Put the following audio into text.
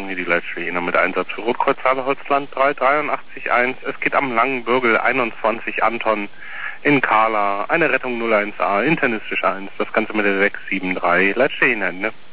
hier die Leitstelle mit Einsatz für Rotkreuz Haberholzland 3881. Es geht am Langen Bürgel 21 Anton in Kala, eine Rettung 01A, internistische 1, das Ganze mit der 673, Leitstelle Ende.